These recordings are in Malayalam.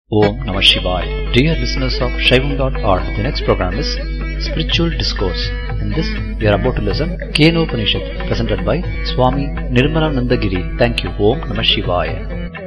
Om Namah Shivaya. Dear listeners of Shaivam.org, the next program is Spiritual Discourse. In this, we are about to listen Kenopanishad, presented by Swami Nirmalananda Giri. Thank you. Om Namah Shivaya.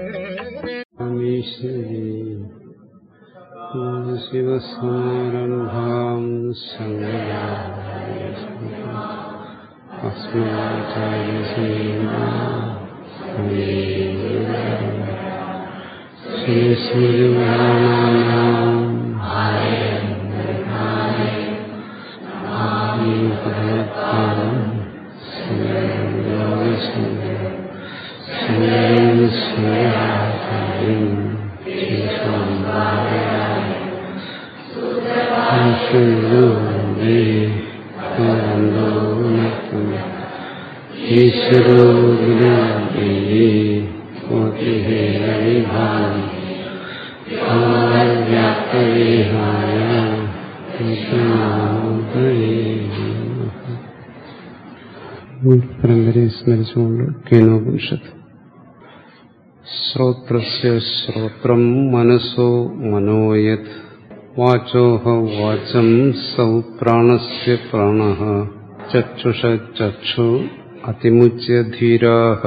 പരമ്പരയെ സ്മരിച്ചുകൊണ്ട് കേനോപനിഷത്ത്. ശ്രോത്രസ്യ ശ്രോത്രം മനസോ മനോയത് വാചോഹ വാചം സൗ പ്രാണസ്യ പ്രാണഃ ചക്ഷുഷ ചക്ഷു അതിമുച്യ ധീരാഃ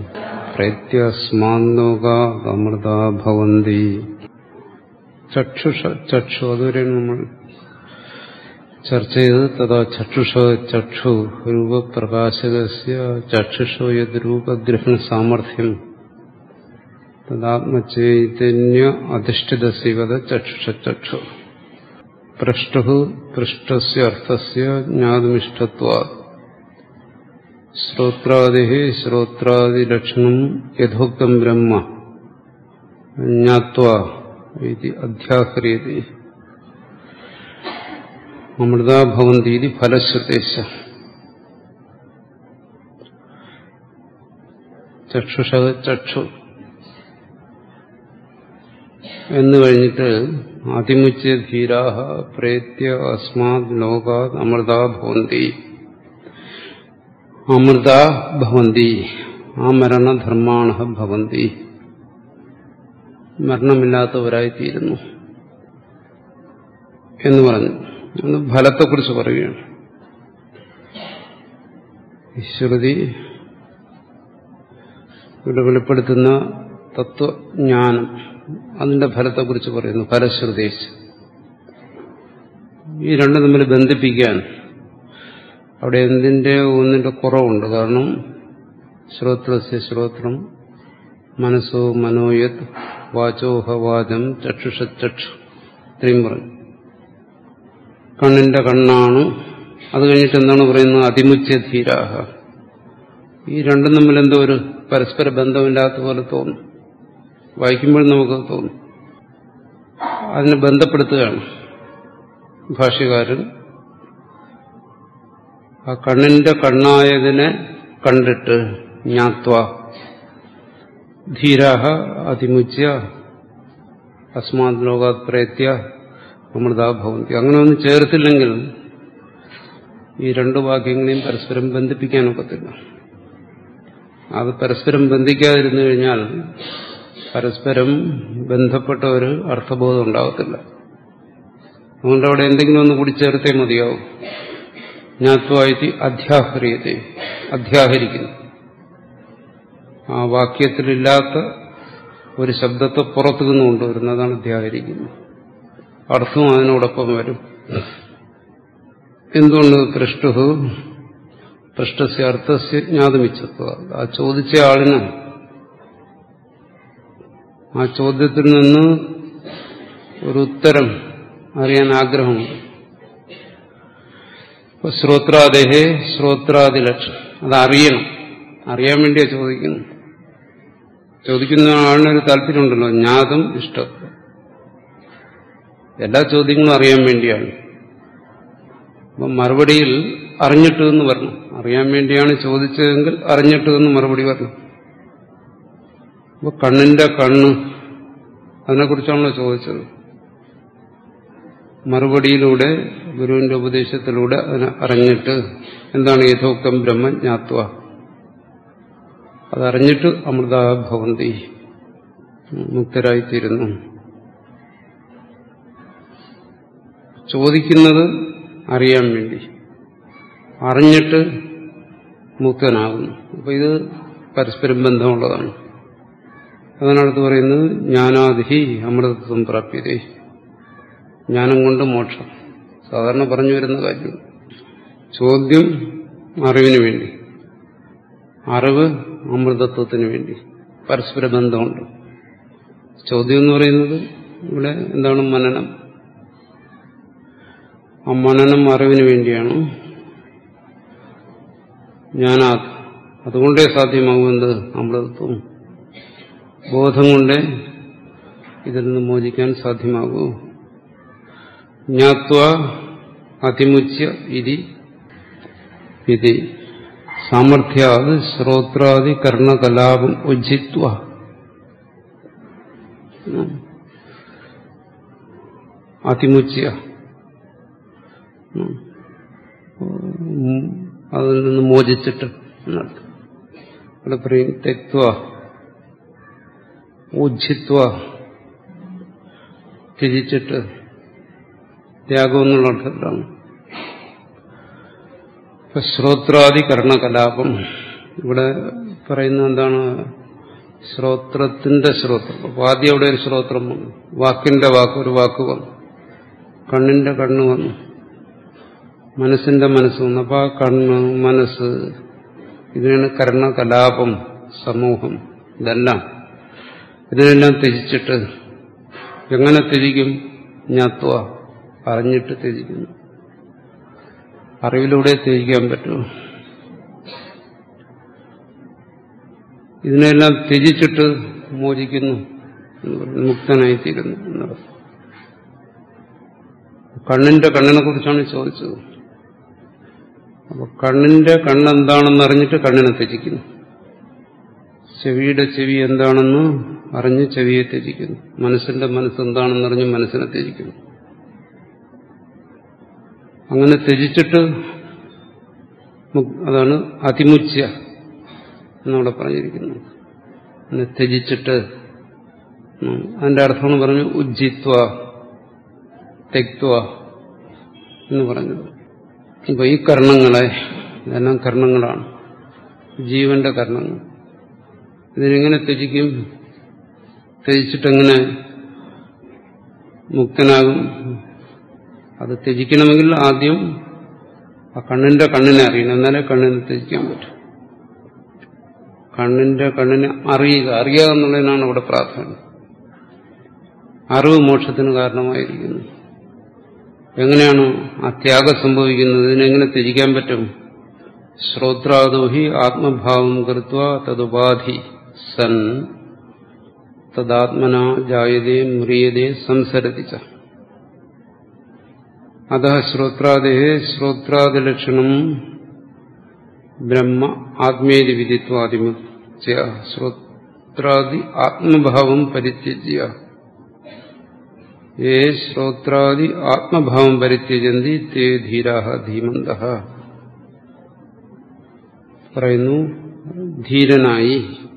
പ്രേത്യസ്മാന്നോകാമൃതാ ഭവന്തി. ചക്ഷുഷ ചക്ഷു അതുവരെ നമ്മൾ ചർച്ച ചെയ്ത് തഥാ ചക്ഷുഷ ചക്ഷു രൂപപ്രകാശകസ്യ ചക്ഷുഷോ യത് രൂപഗ്രഹണ സാമർഥ്യം തദാത്മചൈതന്യ അധിഷ്ഠിതസ്യവത ചക്ഷുഷ ചക്ഷു. പൃഷ്ടു പൃഷ്ടസ്യ അർത്ഥസ്യ ജ്ഞാതുമിഷ്ടത്വാത് ശ്രോത്രാദിഃ ശ്രോത്രാദിലക്ഷണം യഥോക്തം ബ്രഹ്മ ജ്ഞാത്വാ ഇതി അധ്യാഹ്രിയതേ. അമൃതാ ഭവന്തി ഇതി ഫലശ്രുതേശ. ചക്ഷുഷ ചക്ഷു എന്ന് കഴിഞ്ഞിട്ട് അതിമുച്യ ധീരാഃ പ്രേത്യ അസ്മാദ് ലോകാത് അമൃതാ ഭവന്തി. അമൃതാ ഭവന്തി ആമരണധർമാണഃ ഭവന്തി. മരണമില്ലാത്തവരായിത്തീരുന്നു എന്ന് പറഞ്ഞു. ഫലത്തെക്കുറിച്ച് പറയുകയാണ്. ശ്രുതി ഇവിടെ വെളിപ്പെടുത്തുന്ന തത്വജ്ഞാനം അതിന്റെ ഫലത്തെക്കുറിച്ച് പറയുന്നു. ഫലശ്രുതേശ്. ഈ രണ്ടും തമ്മിൽ ബന്ധിപ്പിക്കാൻ അവിടെ ഒന്നിന്റെ കുറവുണ്ട്. കാരണം ശ്രോത്രസ്യ ശ്രോത്രം മനസ്സോ മനോയത് വാചോഹ വാചം ചക്ഷുഷ ചക്ഷു ഇത്രയും പറഞ്ഞു. കണ്ണിന്റെ കണ്ണാണ്. അത് കഴിഞ്ഞിട്ട് എന്താണ് പറയുന്നത്? അതിമുച്യ ധീരാഹ. ഈ രണ്ടും തമ്മിൽ എന്തോ ഒരു പരസ്പര ബന്ധമില്ലാത്ത പോലെ തോന്നും. വായിക്കുമ്പോൾ നമുക്ക് തോന്നും. അതിനെ ബന്ധപ്പെടുത്തുകയാണ് ഭാഷ്യകാരൻ. ആ കണ്ണിന്റെ കണ്ണായതിനെ കണ്ടിട്ട് ജ്ഞാത്വ ധീരാഹ അതിമുച്യ അസ്മാത് ലോകാത് പ്രേത്യ അമൃതാ ഭവന്തി. അങ്ങനെ ഒന്നും ചേർത്തില്ലെങ്കിൽ ഈ രണ്ടു വാക്യങ്ങളെയും പരസ്പരം ബന്ധിപ്പിക്കാനൊക്കത്തില്ല. അത് പരസ്പരം ബന്ധിക്കാതിരുന്നു കഴിഞ്ഞാൽ പരസ്പരം ബന്ധപ്പെട്ട ഒരു അർത്ഥബോധം ഉണ്ടാകത്തില്ല. അതുകൊണ്ട് അവിടെ എന്തെങ്കിലും ഒന്ന് കൂടി ചേർത്തേ മതിയാവും. ജ്ഞാത്വായിട്ട് അധ്യാഹ്രിയത്തെ അധ്യാഹരിക്കുന്നു. ആ വാക്യത്തിലില്ലാത്ത ഒരു ശബ്ദത്തെ പുറത്തുനിന്ന് കൊണ്ടുവരുന്നു. അതാണ് അധ്യാഹരിക്കുന്നത്. അർത്ഥവും അതിനോടൊപ്പം വരും. എന്തുകൊണ്ട്? പൃഷ്ടസ്യ അർത്ഥസ്യ ജ്ഞാതമിച്ഛത്വ. ആ ചോദിച്ച ആളിന് ആ ചോദ്യത്തിൽ നിന്ന് ഒരു ഉത്തരം അറിയാൻ ആഗ്രഹമുണ്ട്. ശ്രോത്രാദേഹേ ശ്രോത്രാദിലക്ഷണം. അത് അറിയാൻ വേണ്ടിയാ ചോദിക്കുന്ന ആളിനൊരു താല്പര്യമുണ്ടല്ലോ. ജ്ഞാതം ഇഷ്ടത്വം. എല്ലാ ചോദ്യങ്ങളും അറിയാൻ വേണ്ടിയാണ്. അപ്പം മറുപടിയിൽ അറിഞ്ഞിട്ട് എന്ന് പറഞ്ഞു. അറിയാൻ വേണ്ടിയാണ് ചോദിച്ചതെങ്കിൽ അറിഞ്ഞിട്ട് എന്ന് മറുപടി പറഞ്ഞു. അപ്പൊ കണ്ണിന്റെ കണ്ണ് അതിനെക്കുറിച്ചാണല്ലോ ചോദിച്ചത്. മറുപടിയിലൂടെ ഗുരുവിന്റെ ഉപദേശത്തിലൂടെ അതിനെ അറിഞ്ഞിട്ട് എന്താണ് യഥോക്തം ബ്രഹ്മജ്ഞാത്വ. അതറിഞ്ഞിട്ട് അമൃതാ ഭവന്തി മുക്തരായിത്തീരുന്നു. ചോദിക്കുന്നത് അറിയാൻ വേണ്ടി, അറിഞ്ഞിട്ട് മുക്തനാകുന്നു. അപ്പോൾ ഇത് പരസ്പരം ബന്ധമുള്ളതാണ്. അതിനടുത്ത് പറയുന്നത് ജ്ഞാനാദിഹി അമൃതത്വം പ്രാപ്യതേ, ജ്ഞാനം കൊണ്ട് മോക്ഷം. സാധാരണ പറഞ്ഞു വരുന്ന കാര്യം. ചോദ്യം അറിവിന് വേണ്ടി, അറിവ് അമൃതത്വത്തിന് വേണ്ടി. പരസ്പര ബന്ധമുണ്ട്. ചോദ്യം എന്ന് പറയുന്നത് ഇവിടെ എന്താണ്? മനനം. ആ മനനം അറിവിന് വേണ്ടിയാണ്. ജ്ഞാനാത്, അതുകൊണ്ടേ സാധ്യമാകുന്നത് അമൃതത്വം. ബോധം കൊണ്ടേ ഇതിൽ നിന്ന് മോചിക്കാൻ സാധ്യമാകൂ. ജ്ഞാത്വ അതിമുച്യ ഇതി സാമർഥ്യാത് ശ്രോത്രാദി കർണകലാപം ഉജ്ജിത്വ. അതിമുച്യ, അതിൽ നിന്ന് മോചിച്ചിട്ട് എന്നർത്ഥം. ഇവിടെ പറയും തെക്വ, ഉജ്ജിത്വ, ത്യജിച്ചിട്ട്, ത്യാഗം എന്നുള്ള അർത്ഥത്തിലാണ്. ഇപ്പൊ ശ്രോത്രാദി കർണകലാപം ഇവിടെ പറയുന്നത് എന്താണ്? ശ്രോത്രത്തിന്റെ ശ്രോത്രം. അപ്പൊ ആദ്യം അവിടെ ഒരു ശ്രോത്രം വന്നു, വാക്കിന്റെ വാക്ക്, ഒരു വാക്ക് വന്നു, കണ്ണിന്റെ കണ്ണ് വന്നു, മനസ്സിന്റെ മനസ്സ് വന്നു. അപ്പൊ ആ കണ്ണ്, മനസ്സ്, ഇതിനാണ് കർണകലാപം, സമൂഹം. ഇതിനെല്ലാം ത്യജിച്ചിട്ട്, എങ്ങനെ ത്യജിക്കും? ജ്ഞാത്വ, അറിഞ്ഞിട്ട് ത്യജിക്കുന്നു. അറിവിലൂടെ ത്യജിക്കാൻ പറ്റുമോ? ഇതിനെല്ലാം ത്യജിച്ചിട്ട് മോചിക്കുന്നു എന്ന് പറയുന്നു, മുക്തനായിത്തീരുന്നു എന്നർത്ഥം. കണ്ണിനെ കുറിച്ചാണ് ചോദിച്ചത്. അപ്പൊ കണ്ണിന്റെ കണ്ണെന്താണെന്ന് അറിഞ്ഞിട്ട് കണ്ണിനെ ത്യജിക്കുന്നു. ചെവിയുടെ ചെവി എന്താണെന്ന് അറിഞ്ഞ് ചെവിയെ ത്യജിക്കുന്നു. മനസ്സിന്റെ മനസ്സ് എന്താണെന്നറിഞ്ഞ് മനസ്സിനെ ത്യജിക്കുന്നു. അങ്ങനെ ത്യജിച്ചിട്ട്, അതാണ് അതിമുച്യ എന്നവിടെ പറഞ്ഞിരിക്കുന്നത്. അങ്ങനെ ത്യജിച്ചിട്ട്, അതിന്റെ അർത്ഥം പറഞ്ഞു ഉജ്ജിത്വ, തെക്വ എന്ന് പറഞ്ഞത്. ഇപ്പൊ ഈ കർണങ്ങളെ, ഇതെല്ലാം കർണങ്ങളാണ്, ജീവന്റെ കർണങ്ങൾ. ഇതിനെങ്ങനെ ത്യജിക്കും? ത്യജിച്ചിട്ടെങ്ങനെ മുക്തനാകും? അത് ത്യജിക്കണമെങ്കിൽ ആദ്യം ആ കണ്ണിനെ അറിയണം, എന്നാലേ കണ്ണിനെ ത്യജിക്കാൻ പറ്റും. കണ്ണിനെ അറിയുക എന്നുള്ളതിനാണ് ഇവിടെ പ്രാധാന്യം. അറിവ് മോക്ഷത്തിന് കാരണമായിരിക്കുന്നു. എങ്ങനെയാണ് ആ ത്യാഗം സംഭവിക്കുന്നത്? ഇതിനെങ്ങനെ ത്യജിക്കാൻ പറ്റും? ശ്രോത്രാദോഹി ആത്മഭാവം കൃത്വ തതുപാധി സൻ തദാത്മന ജായതേ മ്രിയതേ സംസരതിച്ച. അതഃ ശ്രോത്രാദിലക്ഷണം ബ്രഹ്മ ആത്മേതി വിദിത്വാദിമുച്യ. ശ്രോത്രാദി ആത്മഭാവം പരിത്യജ്യ യേ ശ്രോത്രാദി ആത്മഭാവം പരിത്യജന്തി തേ ധീരാഹ ധീമന്തഃ. പറയുന്നു, ധീരനായി,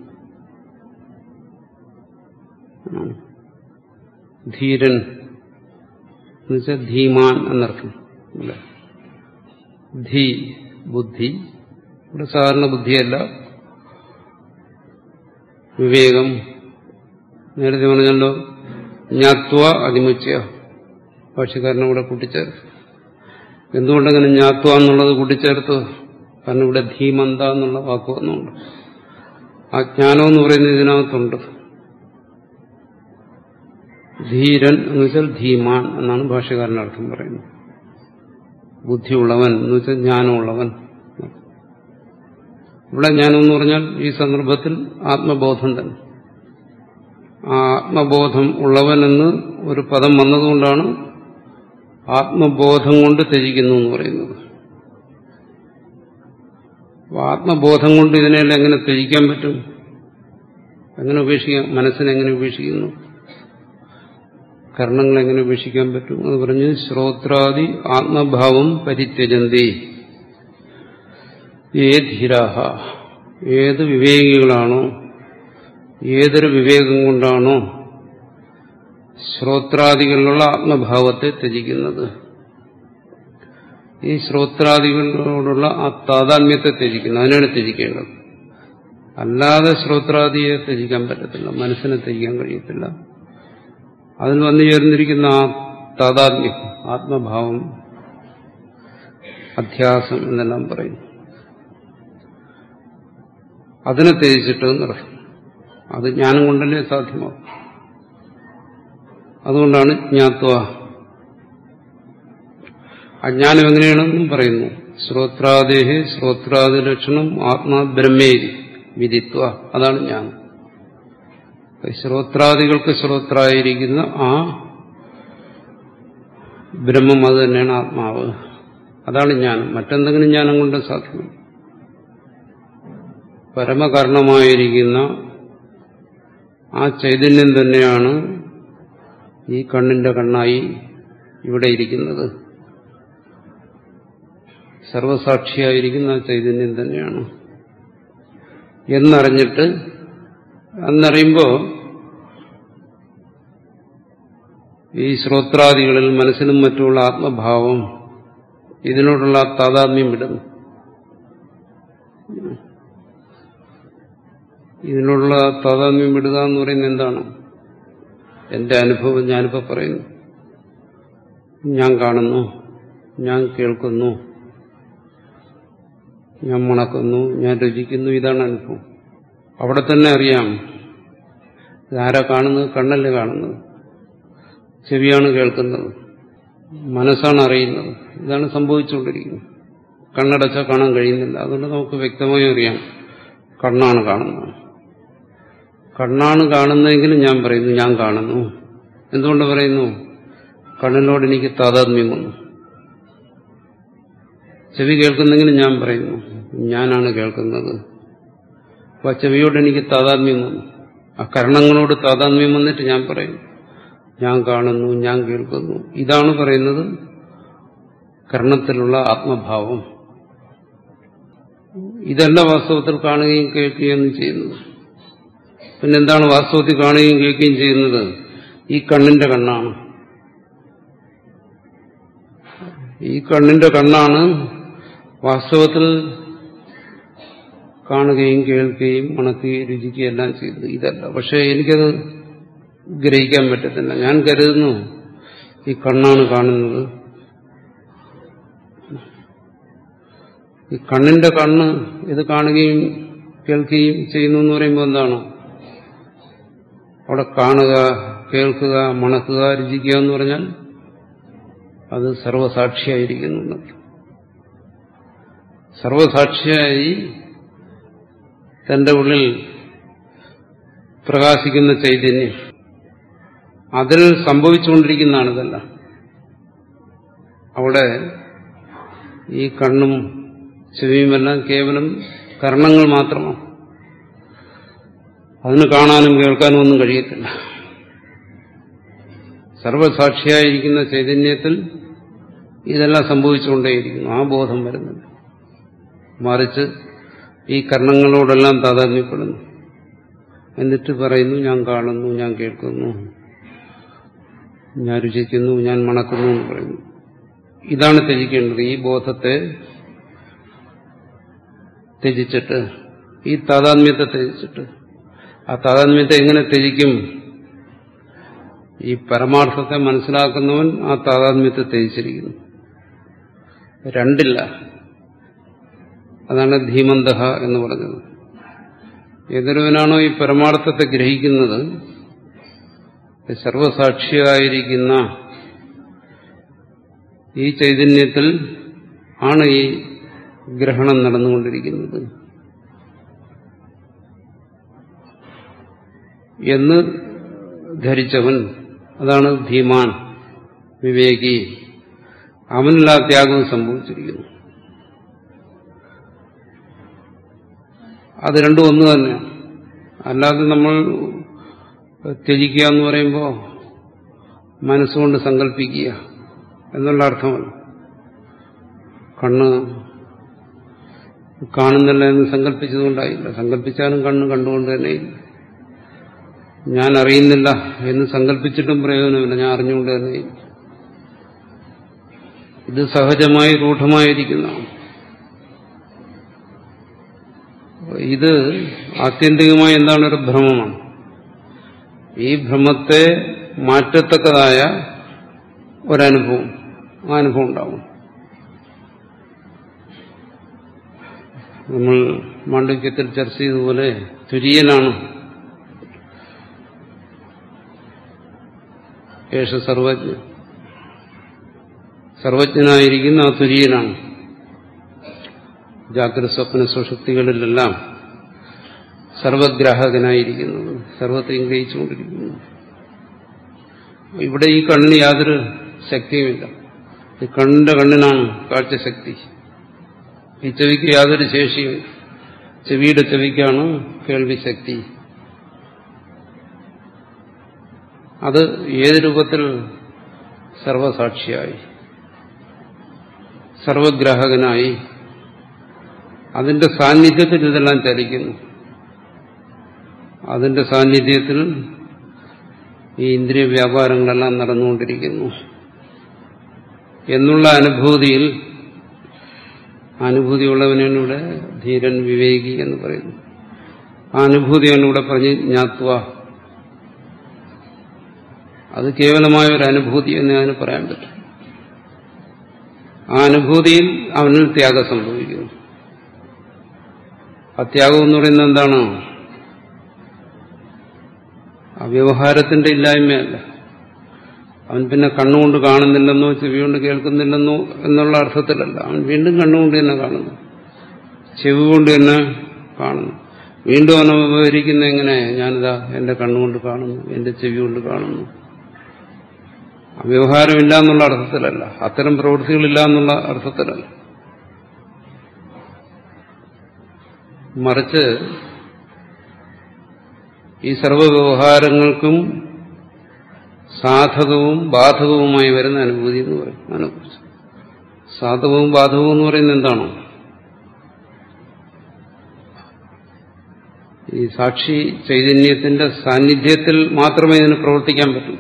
ധീരൻ എന്നുവെച്ചാൽ ധീമാൻ എന്നർത്ഥം. ധീ, ബുദ്ധി. ഇവിടെ സാധാരണ ബുദ്ധിയല്ല, വിവേകം. നേരത്തെ പറഞ്ഞല്ലോ ജ്ഞാത്വ അതിമുച്യ, ഭാഷ്യക്കാരനെ ഇവിടെ കൂട്ടിച്ചേർത്തു. എന്തുകൊണ്ടങ്ങനെ ജ്ഞാത്വ എന്നുള്ളത് കൂട്ടിച്ചേർത്തു? കാരണം ഇവിടെ ധീമന്ത എന്നുള്ള വാക്ക് വന്നുകൊണ്ട് ആ ജ്ഞാനം എന്ന് പറയുന്നത് ഇതിനകത്തുണ്ട്. ധീരൻ എന്ന് വെച്ചാൽ ധീമാൻ എന്നാണ് ഭാഷ്യക്കാരന്റെ അർത്ഥം പറയുന്നത്. ബുദ്ധിയുള്ളവൻ എന്ന് വെച്ചാൽ ജ്ഞാനമുള്ളവൻ. ഇവിടെ ജ്ഞാനം എന്ന് പറഞ്ഞാൽ ഈ സന്ദർഭത്തിൽ ആത്മബോധം തന്നെ. ആ ആത്മബോധം ഉള്ളവനെന്ന് ഒരു പദം വന്നതുകൊണ്ടാണ് ആത്മബോധം കൊണ്ട് ത്യജിക്കുന്നു എന്ന് പറയുന്നത്. ആത്മബോധം കൊണ്ട് ഇതിനെല്ലാം എങ്ങനെ ത്യജിക്കാൻ പറ്റും? എങ്ങനെ ഉപേക്ഷിക്കാം? മനസ്സിനെങ്ങനെ ഉപേക്ഷിക്കുന്നു? കർണങ്ങളെങ്ങനെ ഉപേക്ഷിക്കാൻ പറ്റും? എന്ന് പറഞ്ഞ് ശ്രോത്രാദി ആത്മഭാവം പരിത്യജന്തി ഏ ധീരാഹ, ഏത് വിവേകികളാണോ, ഏതൊരു വിവേകം കൊണ്ടാണോ ശ്രോത്രാദികളിലുള്ള ആത്മഭാവത്തെ ത്യജിക്കുന്നത്, ഈ ശ്രോത്രാദികളോടുള്ള ആ താതാത്മ്യത്തെ ത്യജിക്കുന്നു. അതിനാണ് ത്യജിക്കേണ്ടത്. അല്ലാതെ ശ്രോത്രാദിയെ ത്യജിക്കാൻ പറ്റത്തില്ല, മനസ്സിനെ ത്യജിക്കാൻ കഴിയത്തില്ല. അതിൽ വന്നു ചേർന്നിരിക്കുന്ന ആ താതാത്മ്യം, ആത്മഭാവം, അധ്യാസം എന്നെല്ലാം പറയും. അതിനെ ത്യജിച്ചിട്ട് നടക്കും. അത് ജ്ഞാനം കൊണ്ടല്ലേ സാധ്യമാകും. അതുകൊണ്ടാണ് ജ്ഞാത്വ. അജ്ഞാനം എങ്ങനെയാണെന്നും പറയുന്നു. ശ്രോത്രാദേഹി ശ്രോത്രാദി ലക്ഷണം ആത്മാ ബ്രഹ്മേരി വിദിത്വ. അതാണ് ജ്ഞാനം. ശ്രോത്രാദികൾക്ക് ശ്രോത്രായിരിക്കുന്ന ആ ബ്രഹ്മം അത് തന്നെയാണ് ആത്മാവ്. അതാണ് ജ്ഞാനം. മറ്റെന്തെങ്കിലും ജ്ഞാനം കൊണ്ട് സാധ്യമല്ല. പരമകാരണമായിരിക്കുന്ന ആ ചൈതന്യം തന്നെയാണ് ഈ കണ്ണിന്റെ കണ്ണായി ഇവിടെ ഇരിക്കുന്നത്. സർവസാക്ഷിയായിരിക്കുന്ന ആ ചൈതന്യം തന്നെയാണ് എന്നറിഞ്ഞിട്ട്, അന്നറിയുമ്പോൾ ഈ ശ്രോത്രാദികളിൽ മനസ്സിനും മറ്റുമുള്ള ആത്മഭാവം, ഇതിനോടുള്ള താതാത്മ്യം വിടുന്നു. ഇതിനുള്ള താതാത്മ്യം വിടുക എന്ന് പറയുന്നത് എന്താണ്? എന്റെ അനുഭവം ഞാനിപ്പോൾ പറയുന്നു. ഞാൻ കാണുന്നു, ഞാൻ കേൾക്കുന്നു, ഞാൻ മണക്കുന്നു, ഞാൻ രുചിക്കുന്നു. ഇതാണ് അനുഭവം. അവിടെ തന്നെ അറിയാം ഇതാരാ കാണുന്നത്? കണ്ണല്ലേ കാണുന്നത്, ചെവിയാണ് കേൾക്കുന്നത്, മനസ്സാണ് അറിയുന്നത്. ഇതാണ് സംഭവിച്ചുകൊണ്ടിരിക്കുന്നത്. കണ്ണടച്ചാൽ കാണാൻ കഴിയുന്നില്ല. അതുകൊണ്ട് നമുക്ക് വ്യക്തമായി അറിയാം കണ്ണാണ് കാണുന്നത്. കണ്ണാണ് കാണുന്നതെങ്കിലും ഞാൻ പറയുന്നു ഞാൻ കാണുന്നു. എന്തുകൊണ്ട് പറയുന്നു? കണ്ണിനോട് എനിക്ക് താതാത്മ്യം വന്നു. ചെവി കേൾക്കുന്നെങ്കിലും ഞാൻ പറയുന്നു ഞാനാണ് കേൾക്കുന്നത്. അപ്പൊ ആ ചെവിയോട് എനിക്ക് താതാത്മ്യം വന്നു. ആ കർണങ്ങളോട് താതാത്മ്യം വന്നിട്ട് ഞാൻ പറയുന്നു ഞാൻ കാണുന്നു, ഞാൻ കേൾക്കുന്നു. ഇതാണ് പറയുന്നത് കർണത്തിലുള്ള ആത്മഭാവം. ഇതല്ല വാസ്തവത്തിൽ കാണുകയും കേൾക്കുകയും ചെയ്യുന്നത്. പിന്നെന്താണ് വാസ്തവത്തിൽ കാണുകയും കേൾക്കുകയും ചെയ്യുന്നത്? ഈ കണ്ണിന്റെ കണ്ണാണ്. ഈ കണ്ണിന്റെ കണ്ണാണ് വാസ്തവത്തിൽ കാണുകയും കേൾക്കുകയും മണക്കുകയും രുചിക്കുകയും എല്ലാം ചെയ്യുന്നത്. ഇതല്ല. പക്ഷെ എനിക്കത് ഗ്രഹിക്കാൻ പറ്റത്തില്ല. ഞാൻ കരുതുന്നു ഈ കണ്ണാണ് കാണുന്നത്. ഈ കണ്ണിന്റെ കണ്ണ് ഇത് കാണുകയും കേൾക്കുകയും ചെയ്യുന്നു എന്ന് പറയുമ്പോൾ എന്താണ്? അവിടെ കാണുക, കേൾക്കുക, മണക്കുക, രുചിക്കുക എന്ന് പറഞ്ഞാൽ അത് സർവസാക്ഷിയായിരിക്കുന്നു. സർവസാക്ഷിയായി തന്റെ ഉള്ളിൽ പ്രകാശിക്കുന്ന ചൈതന്യം, അതിൽ സംഭവിച്ചുകൊണ്ടിരിക്കുന്നതാണ് ഇതെല്ലാം. അവിടെ ഈ കണ്ണും ചെവിയുമെല്ലാം കേവലം കർണങ്ങൾ മാത്രമാണ്. അതിന് കാണാനും കേൾക്കാനും ഒന്നും കഴിയത്തില്ല. സർവസാക്ഷിയായിരിക്കുന്ന ചൈതന്യത്തിൽ ഇതെല്ലാം സംഭവിച്ചുകൊണ്ടേയിരിക്കുന്നു. ആ ബോധം വരുന്നത്. മറിച്ച് ഈ കർണങ്ങളോടെല്ലാം താതാത്മ്യപ്പെടുന്നു. എന്നിട്ട് പറയുന്നു ഞാൻ കാണുന്നു, ഞാൻ കേൾക്കുന്നു, ഞാൻ രുചിക്കുന്നു, ഞാൻ മണക്കുന്നു എന്ന് പറയുന്നു. ഇതാണ് ത്യജിക്കേണ്ടത്. ഈ ബോധത്തെ ത്യജിച്ചിട്ട്, ഈ താതാത്മ്യത്തെ ത്യജിച്ചിട്ട്. ആ താതാത്മ്യത്തെ എങ്ങനെ ത്യജിക്കും? ഈ പരമാർത്ഥത്തെ മനസ്സിലാക്കുന്നവൻ ആ താതാത്മ്യത്തെ ത്യജിച്ചിരിക്കുന്നു. രണ്ടില്ല. അതാണ് ധീമന്തഹ എന്ന് പറഞ്ഞത്. ഏതൊരുവനാണോ ഈ പരമാർത്ഥത്തെ ഗ്രഹിക്കുന്നത്, സർവസാക്ഷിയായിരിക്കുന്ന ഈ ചൈതന്യത്തിൽ ആണ് ഈ ഗ്രഹണം നടന്നുകൊണ്ടിരിക്കുന്നത് എന്ന് ധരിച്ചവൻ, അതാണ് ധീമാൻ, വിവേകി. അവനെല്ലാ ത്യാഗവും സംഭവിച്ചിരിക്കുന്നു. അത് രണ്ടും ഒന്ന് തന്നെയാണ്. അല്ലാതെ നമ്മൾ ത്യജിക്കുക എന്ന് പറയുമ്പോൾ മനസ്സുകൊണ്ട് സങ്കല്പിക്കുക എന്നുള്ള അർത്ഥമല്ല. കണ്ണ് കാണുന്നില്ല എന്ന് സങ്കല്പിച്ചതുകൊണ്ടായില്ല. സങ്കല്പിച്ചാലും കണ്ണ് കണ്ടുകൊണ്ട് തന്നെയില്ല. ഞാൻ അറിയുന്നില്ല എന്ന് സങ്കല്പിച്ചിട്ടും പ്രയോജനമില്ല. ഞാൻ അറിഞ്ഞുകൊണ്ട് തന്നെയില്ല. ഇത് സഹജമായി രൂഢമായിരിക്കുന്നതാണ്. ഇത് ആത്യന്തികമായി എന്താണ്? ഒരു ഭ്രമമാണ്. ഈ ഭ്രമത്തെ മാറ്റത്തക്കതായ ഒരനുഭവം, ആ അനുഭവം ഉണ്ടാവും. നമ്മൾ മാണ്ഡവ്യത്തിൽ ചർച്ച ചെയ്തതുപോലെ തുര്യനാണ് ഏഷ സർവജ്ഞ, സർവജ്ഞനായിരിക്കുന്ന ആ തുര്യനാണ് ജാഗ്രത സ്വപ്ന സുഷുപ്തികളിലെല്ലാം സർവഗ്രാഹകനായിരിക്കുന്നത്, സർവത്തെയും ഗ്രഹിച്ചുകൊണ്ടിരിക്കുന്നു. ഇവിടെ ഈ കണ്ണിന് യാതൊരു ശക്തിയുമില്ല. ഈ കണ്ണിനാണ് കാഴ്ചശക്തി. ഈ ചെവിക്ക് യാതൊരു ശേഷിയും, ചെവിയുടെ ചെവിക്കാണ് കേൾവിശക്തി. അത് ഏത് രൂപത്തിൽ? സർവസാക്ഷിയായി, സർവഗ്രാഹകനായി, അതിന്റെ സാന്നിധ്യത്തിൽ ഇതെല്ലാം ചലിക്കുന്നു. അതിന്റെ സാന്നിധ്യത്തിൽ ഈ ഇന്ദ്രിയ വ്യാപാരങ്ങളെല്ലാം നടന്നുകൊണ്ടിരിക്കുന്നു എന്നുള്ള അനുഭൂതിയിൽ, അനുഭൂതിയുള്ളവനാണ് ഇവിടെ ധീരൻ വിവേകി എന്ന് പറയുന്നു. ആ അനുഭൂതിയാണ് ഇവിടെ പറഞ്ഞ് ജ്ഞാത്വ. അത് കേവലമായ ഒരു അനുഭൂതി എന്ന് അതിന് പറയാൻ പറ്റും. ആ അനുഭൂതിയിൽ അവനിൽ ത്യാഗം സംഭവിക്കുന്നു. ആ ത്യാഗം എന്ന് പറയുന്നത് എന്താണ്? ആ വ്യവഹാരത്തിന്റെ ഇല്ലായ്മയല്ല. അവൻ പിന്നെ കണ്ണുകൊണ്ട് കാണുന്നില്ലെന്നോ ചെവി കൊണ്ട് കേൾക്കുന്നില്ലെന്നോ എന്നുള്ള അർത്ഥത്തിലല്ല. അവൻ വീണ്ടും കണ്ണുകൊണ്ട് തന്നെ കാണുന്നു, ചെവി കൊണ്ട് തന്നെ കാണുന്നു. വീണ്ടും അവൻ വിവരിക്കുന്ന എങ്ങനെ? ഞാനിതാ എന്റെ കണ്ണുകൊണ്ട് കാണുന്നു, എന്റെ ചെവി കൊണ്ട് കാണുന്നു. വ്യവഹാരമില്ല എന്നുള്ള അർത്ഥത്തിലല്ല, അത്തരം പ്രവൃത്തികളില്ല എന്നുള്ള അർത്ഥത്തിലല്ല. മറിച്ച് ഈ സർവ്വവ്യവഹാരങ്ങൾക്കും സാധകവും ബാധകവുമായി വരുന്ന അനുഭൂതി എന്ന് പറയും. അതിനെക്കുറിച്ച് സാധകവും ബാധകവും എന്ന് പറയുന്നത് എന്താണോ? ഈ സാക്ഷി ചൈതന്യത്തിന്റെ സാന്നിധ്യത്തിൽ മാത്രമേ ഇതിന് പ്രവർത്തിക്കാൻ പറ്റൂ.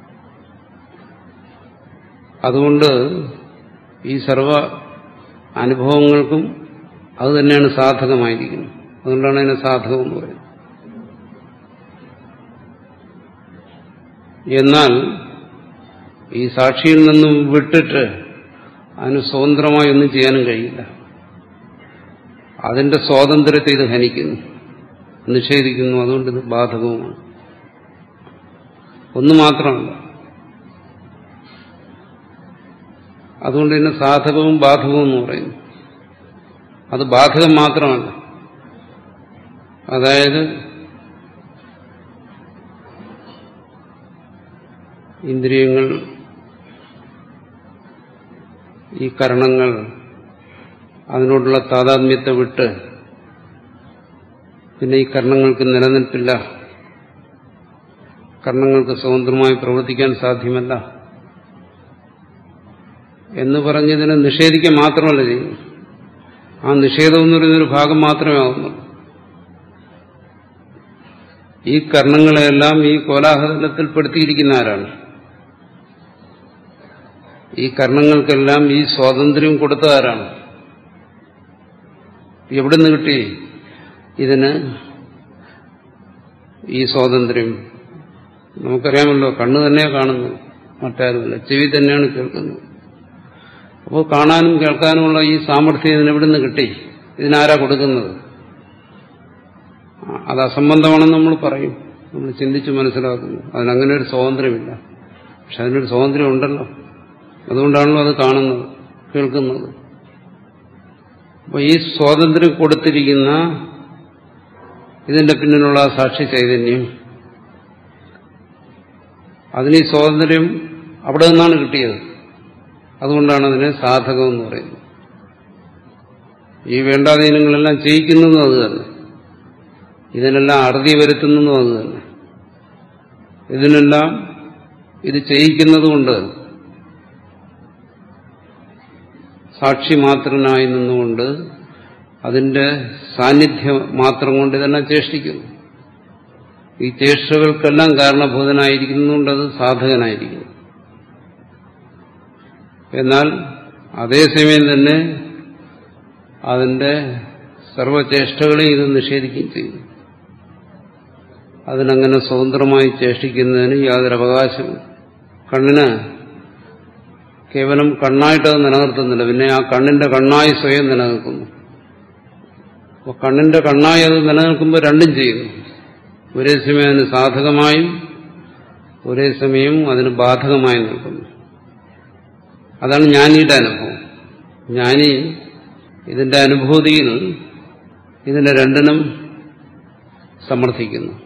അതുകൊണ്ട് ഈ സർവ അനുഭവങ്ങൾക്കും അത് തന്നെയാണ് സാധകമായിരിക്കുന്നത്. അതുകൊണ്ടാണ് അതിനെ സാധകം എന്ന് പറയുന്നത്. എന്നാൽ ഈ സാക്ഷിയിൽ നിന്നും വിട്ടിട്ട് അതിന് സ്വതന്ത്രമായി ഒന്നും ചെയ്യാനും കഴിയില്ല. അതിന്റെ സ്വാതന്ത്ര്യത്തെ ഇത് ഹനിക്കുന്നു, നിഷേധിക്കുന്നു. അതുകൊണ്ട് ഇത് ബാധകവുമാണ്. ഒന്ന് മാത്രമല്ല, അതുകൊണ്ട് തന്നെ സാധകവും ബാധകവും എന്ന് പറയുന്നു. അത് ബാധകം മാത്രമല്ല, അതായത് ഇന്ദ്രിയങ്ങൾ, ഈ കരണങ്ങൾ, അതിനോടുള്ള താതാത്മ്യത്തെ വിട്ട് പിന്നെ ഈ കരണങ്ങൾക്ക് നിലനിൽപ്പില്ല, കരണങ്ങൾക്ക് സ്വതന്ത്രമായി പ്രവർത്തിക്കാൻ സാധ്യമല്ല എന്ന് പറഞ്ഞതിനെ നിഷേധിക്കാൻ മാത്രമല്ല ചെയ്യുന്നു. ആ നിഷേധം എന്ന് പറയുന്നൊരു ഭാഗം മാത്രമേ ആവുന്നുള്ളൂ. ഈ കർണങ്ങളെല്ലാം ഈ കോലാഹലത്തിൽപ്പെടുത്തിയിരിക്കുന്ന ആരാണ്? ഈ കർണങ്ങൾക്കെല്ലാം ഈ സ്വാതന്ത്ര്യം കൊടുത്ത ആരാണ്? എവിടെ നിന്ന് കിട്ടി ഇതിന് ഈ സ്വാതന്ത്ര്യം? നമുക്കറിയാമല്ലോ, കണ്ണ് തന്നെയാണ് കാണുന്നത്, മറ്റാരുമില്ല. ചെവി തന്നെയാണ് കേൾക്കുന്നത്. അപ്പോൾ കാണാനും കേൾക്കാനുമുള്ള ഈ സാമർഥ്യം ഇതിനെവിടെ നിന്ന് കിട്ടി? ഇതിനാരാ കൊടുക്കുന്നത്? അത് അസംബന്ധമാണെന്ന് നമ്മൾ പറയും, നമ്മൾ ചിന്തിച്ച് മനസ്സിലാക്കുന്നു. അതിനങ്ങനെ ഒരു സ്വാതന്ത്ര്യമില്ല. പക്ഷെ അതിനൊരു സ്വാതന്ത്ര്യം ഉണ്ടല്ലോ, അതുകൊണ്ടാണല്ലോ അത് കാണുന്നത്, കേൾക്കുന്നത്. അപ്പോൾ ഈ സ്വാതന്ത്ര്യം കൊടുത്തിരിക്കുന്ന ഇതിന്റെ പിന്നിലുള്ള സാക്ഷി ചൈതന്യം, അതിന് ഈ സ്വാതന്ത്ര്യം അവിടെ നിന്നാണ് കിട്ടിയത്. അതുകൊണ്ടാണ് അതിനെ സാധകം എന്ന് പറയുന്നത്. ഈ വേണ്ടാധീനങ്ങളെല്ലാം ചെയ്യിക്കുന്നതും അത് തന്നെ, ഇതിനെല്ലാം അറുതി വരുത്തുന്നതും അത് തന്നെ. ഇതിനെല്ലാം ഇത് ചെയ്യിക്കുന്നതുകൊണ്ട് സാക്ഷി മാത്രനായി നിന്നുകൊണ്ട് അതിന്റെ സാന്നിധ്യം മാത്രം കൊണ്ട് ഇതെല്ലാം ചേഷ്ടിക്കുന്നു. ഈ ചേഷ്ടകൾക്കെല്ലാം കാരണഭൂതനായിരിക്കുന്നതുകൊണ്ട് അത് സാധകനായിരിക്കുന്നു. എന്നാൽ അതേസമയം തന്നെ അതിന്റെ സർവചേഷ്ടകളെയും ഇത് നിഷേധിക്കുകയും ചെയ്യും. അതിനങ്ങനെ സ്വതന്ത്രമായി ചേഷ്ടിക്കുന്നതിന് യാതൊരു അവകാശമില്ല. കണ്ണിന് കേവലം കണ്ണായിട്ടത് നിലനിർത്തുന്നില്ല, പിന്നെ ആ കണ്ണിന്റെ കണ്ണായി സ്വയം നിലനിൽക്കുന്നു. അപ്പോൾ കണ്ണിന്റെ കണ്ണായി അത് നിലനിൽക്കുമ്പോൾ രണ്ടും ചെയ്യുന്നു. ഒരേ സമയം അതിന് സാധകമായും ഒരേ സമയം അതിന് ബാധകമായി നിൽക്കുന്നു. അതാണ് ജ്ഞാനിയുടെ അനുഭവം. ജ്ഞാനി ഇതിന്റെ അനുഭൂതിയിൽ ഇതിനെ രണ്ടിനും സമർത്ഥിക്കുന്നു.